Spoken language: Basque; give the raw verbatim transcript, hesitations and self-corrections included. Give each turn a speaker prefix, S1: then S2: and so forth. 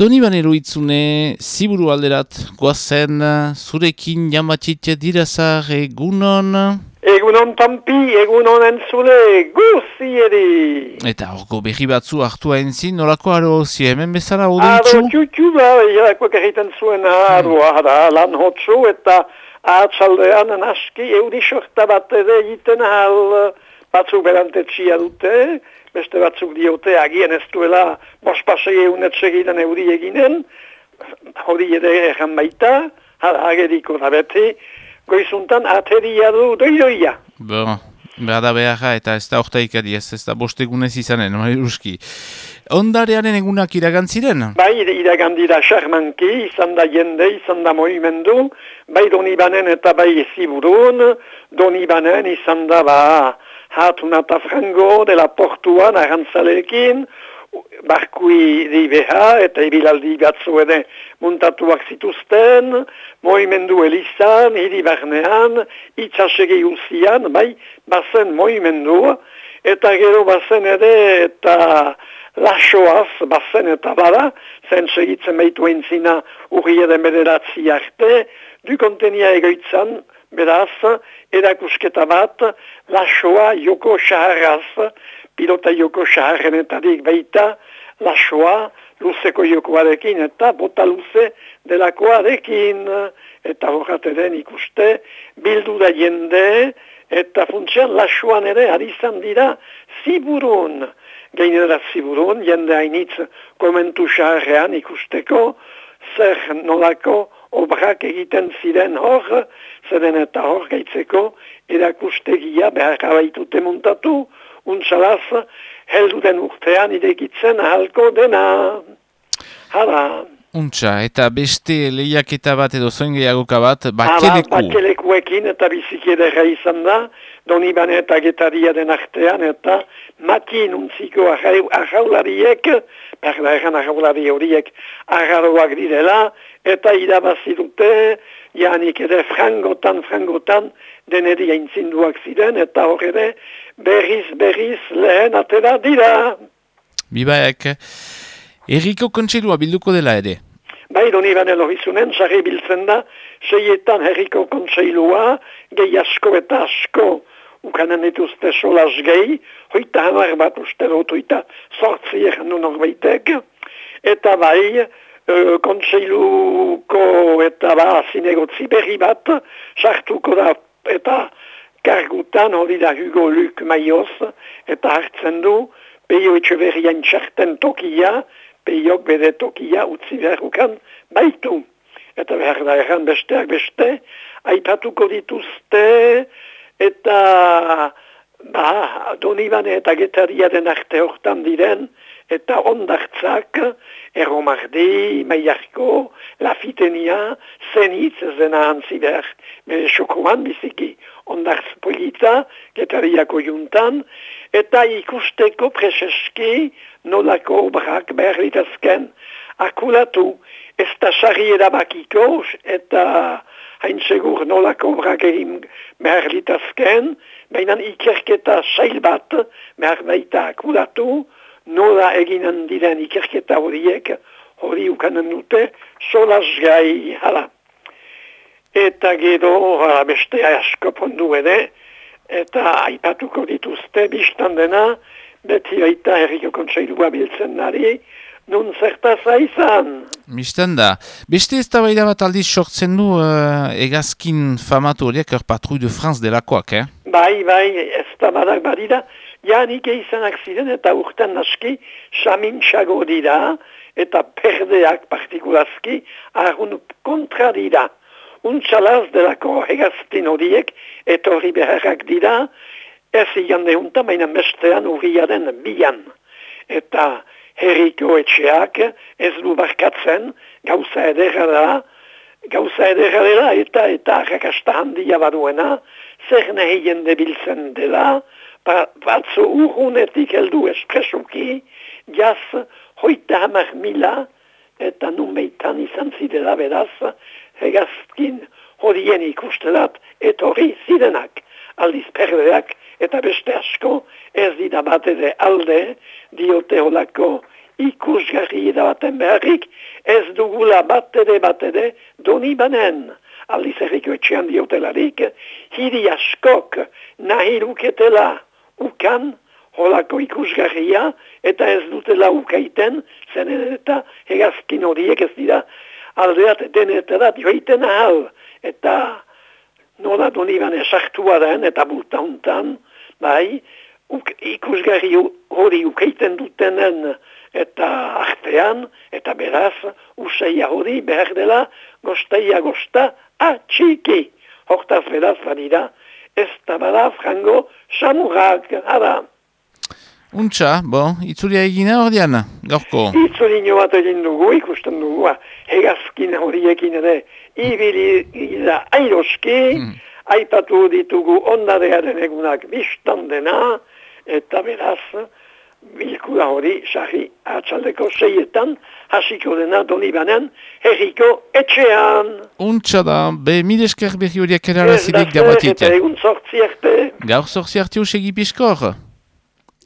S1: Doni Banero itzune, ziburu alderat, goazen, zurekin jamatxitxe dirazar egunon.
S2: Egunon tampi, egunon entzule, guzieri.
S1: Eta horko berri batzu hartu hainzin, nolako aro zi hemen bezala odo
S2: Aro
S1: itxu?
S2: txutxu da, erakoak egiten zuen aroa, da, lan hotzu eta ahatsaldean naski euri sorta bat ere egiten ahal batzuk berantetxia dute, beste batzuk diote agien ez duela bospasei eunetxegiten euri eginen, hori ere egan baita, ageriko da beti, goizuntan ateria du doidoia.
S1: Bo, behar beharra eta ez da ortaik adiez, ez da bostegunez izanen, mariruski. Ondarearen egunak iragantziren?
S2: Bai, iragandira xarmanki, izan da jende, izan da movimendu, bai Donibanen eta bai Ziburun, Donibanen izan da ba Hatun eta Frango dela portuan arantzaleekin, barkui dibeha eta ibilaldi batzu ere muntatuak zituzten, movimendu elizan, hiri barnean, itxasegi uzian, bai, bazen movimendu, eta gero bazen ere eta lasoaz, bazen eta bada, zen segitzen behitu entzina urri eden bederatzi arte, du kontenia egoitzan, beraz, erakusketa bat, lasoa joko saharraz, pilota joko saharrenetarik baita, lasoa luzeko jokoarekin eta bota luze delakoarekin, eta horretaren ikuste, bildu da jende, eta funtsian lasoan ere arizan dira Ziburun. Gainera Ziburun, jende hainitz komentu saharrean ikusteko, zer nolako obrak egiten ziren hor, zeren eta hor gaitzeko erakustegia behar baitute muntatu, untsalaz, helduden urtean irekitzen ahalko dena. Hala.
S1: Untsa, eta beste lehiaketa bat edo zoin gehiagoka bat, bakeleku.
S2: Hala, bakelekuekin eta biziki edera izan da, Donibane eta Getaria den artean, eta makin untziko ahaulariek, berda egan ahaulari horiek agarroak direla, eta irabazi dute, janik ere frangotan, frangotan, deneri aintzinduak ziren, eta hor ere berriz, berriz lehen atera dira.
S1: Bibaek, Erriko kontseilua bilduko dela ere?
S2: Bai, Donibane Lorizunen, sarri biltzen da, seietan Herriko kontseilua, gehi asko eta asko, ukanen dituzte solas gehi, hoita hamar bat uste dut, hoita sortzi egan du norbaitek, eta bai, e, kontseiluko eta ba, zinegotzi berri bat, sartuko da, eta kargutan hori da Hugo Luc Maioz, eta hartzen du, Peio Etxeberriain txarten tokia, Peiok bere tokia utzi beharrukan baitu. Eta behar da erran besteak beste, aipatuko dituzte, eta ba, Donibane eta Getariaren arte hortan diren, eta ondartzak, Erromardi, Maiarko, Lafitenia, Zenitz, zena antzi behar, bere xokoan biziki, ondartz polita, Getariako juntan, eta ikusteko preseski nolako obrak behar ditazken akulatu, ez da sarri erabakiko, eta hain segur nolako obrak egin behar ditazken, baina ikerketa sail bat behar baita akulatu, nola eginen diren ikerketa horiek, hori ukanen dute, solas gai, hala. Eta gero, hala, beste asko pondu ere, eta aipatuko dituzte biztan dena, beti baita Herriko kontseilua biltzen nari, nun zertaz aizan.
S1: Bistan da. Beste ez da baida bat aldiz sortzen du uh, egazkin famatu horiek er Patrouille de France delakoak, eh?
S2: Bai, bai, ez da badak badira, janik eizanak ziren eta urten naski samintxago dira, eta perdeak partikulazki argun kontra dira. Untsalaz delako hegaztin horiek etorri beharrak dira, ez igande juntan, baina bestean urriaren bian. Eta Herriko etxeak ez du barkatzen, gauza edera da, gauza edera dela eta eta arrakasta handia baduena, zer nahi jende biltzen dela, batzu urrunetik heldu espresuki, jaz hoita hamar mila, eta nunbeitan izan zidela beraz, hegazkin horien ikustelat etorri zirenak, aldiz perdeak, eta beste asko ez dira bat ere alde diote holako ikusgarri edabaten beharrik, ez dugula bat ere bat ere doni banen. Aldiz herriko etxean diotelarik, hiri askok nahi luketela ukan, holako ikusgarria, eta ez dutela ukaiten, zenen eta hegazkin horiek ez dira, aldeat denetara joiten ahal, eta nola doni bane sartua den, eta bulta hontan, bai, uk, ikusgarri hori ukaiten dutenen, eta artean, eta beraz, usaia hori behar dela, gostaia gosta, atxiki. Hortaz beraz badira, ez da bada frango samurak, ara.
S1: Untxa, bo, itzulia egina hor dian, gaurko?
S2: Itzulino bat egin dugu, ikusten dugu, hegazkin horiekin ere, ibili da airoski, hmm. aipatu ditugu ondarearen egunak biztan dena, eta beraz, bilkura hori, sarri atxaldeko seietan, hasiko dena doni banen, herriko etxean.
S1: Untxa da, be, midesker berri horiak erarazidik gabatit.
S2: Ez da zer, eta egun sortzi arte.
S1: Gaur sortzi arte usegi piskor.